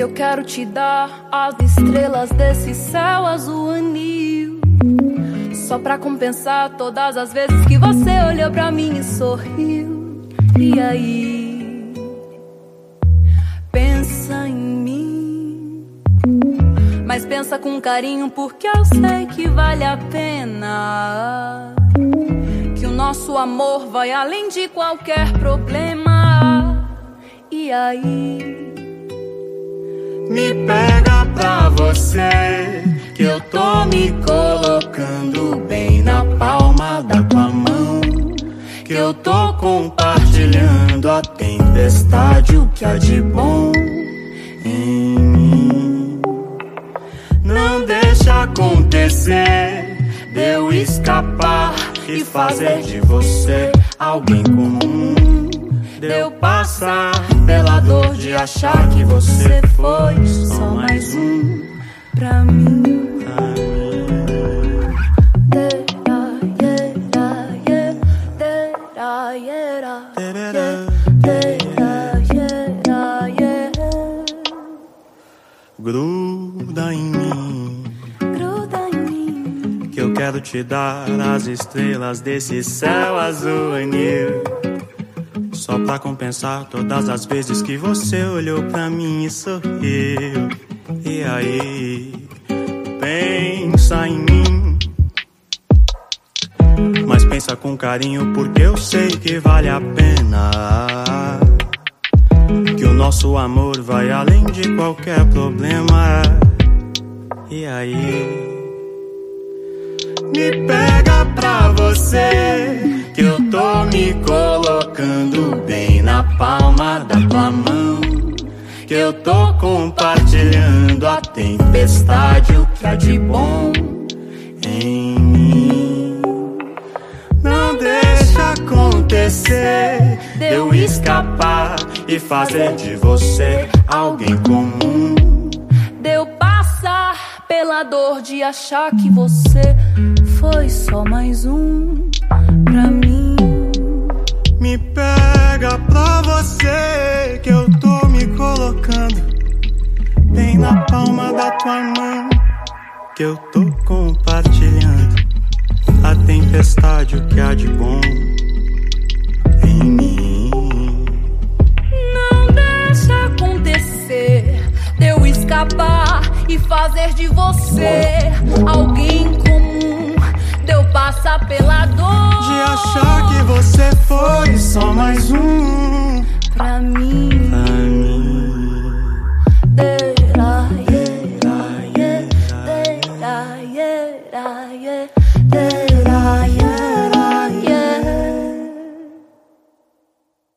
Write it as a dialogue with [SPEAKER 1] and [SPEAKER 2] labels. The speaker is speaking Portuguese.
[SPEAKER 1] que eu quero te dar as estrelas desse céu azul anil, só pra compensar todas as vezes que você olhou pra mim e sorriu. E aí, pensa em mim, mas pensa com carinho, porque eu sei que vale a pena, que o nosso amor vai além de qualquer problema. E aí,
[SPEAKER 2] me pega pra você, que eu tô me colocando bem na palma da tua mão, que eu tô compartilhando a tempestade, o que há de bom em mim. Não deixa acontecer de eu escapar e fazer de você alguém comum, de eu passar pela dor de achar que você foi só mais um pra mim. Gruda em mim, que eu quero te dar as estrelas desse céu azul anil, só pra compensar todas as vezes que você olhou pra mim e sorriu. E aí, pensa em mim, mas pensa com carinho, porque eu sei que vale a pena, que o nosso amor vai além de qualquer problema. E aí, me pega pra você, que eu tô me colocando bem na palma da tua mão, que eu tô compartilhando a tempestade, o que há de bom em mim. Não deixa acontecer de eu escapar e fazer de você alguém comum,
[SPEAKER 1] de eu passar pela dor de achar que você foi só mais um pra mim.
[SPEAKER 2] Me pega pra você, que eu tô me colocando bem na palma da tua mão, que eu tô compartilhando a tempestade, o que há de bom em mim.
[SPEAKER 1] Não deixa acontecer de eu escapar e fazer de você alguém comum, de eu passar pela dor
[SPEAKER 2] de achar que você foi só mais um
[SPEAKER 1] pra mim.
[SPEAKER 2] Pra mim.